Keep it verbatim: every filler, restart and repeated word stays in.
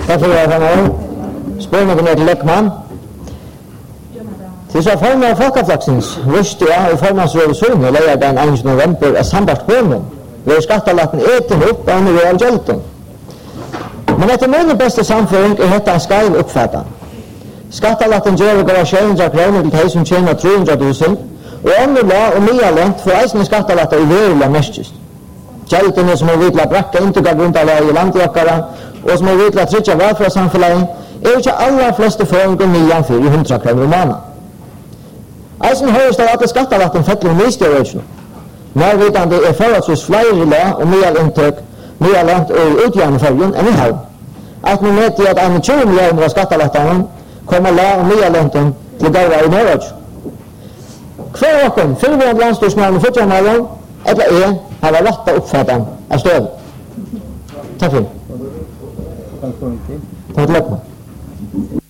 Derfor er jeg nå spørsmålet til Lekman. Til så formen av Folkeflaksens visste jeg i formannsrevisjonen leier den eneste november er sambart hånden ved skattalatten eten opp av nivå av gjelden. Men etter min beste samføring er dette en skeiv oppfattet. Skattalatten gjør over sju hundre kroner til de som tjener tre hundre tusen, og åndelig og mye lengt for eisende skattalatter i verilig mestest. Gjeldene som er vidla brakka inntrykk av grunnlaget i landjokkere, og som er vidla trykja velferdssamfunnet, er ikke aller fleste føringer nian fire hundre kroner om måneden. Eisen høres det at skattalatten fettler mistjørøysene. Nærvidande er forholdsvis flere la og mye inntøk, mye lengt og utgjørende enn i havn. At vi vet at en tjue millioner av skattalattene kommer la og mye lengt til gavra i Norge. Hver åkken, fyrvående landstorsmålene fortjørende, eller er, har vært rett og oppfattet av støv. Takk for det. Takk for det.